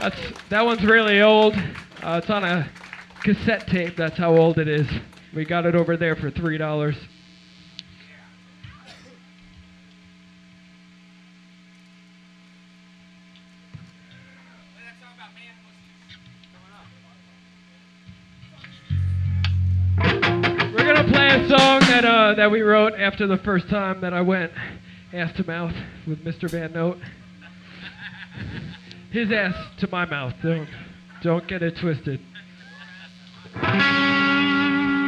That one's really old. It's on a cassette tape. That's how old it is. We got it over there for $3. We're gonna play a song that we wrote after the first time that I went ass to mouth with Mr. Van Note. His ass to my mouth. Don't get it twisted.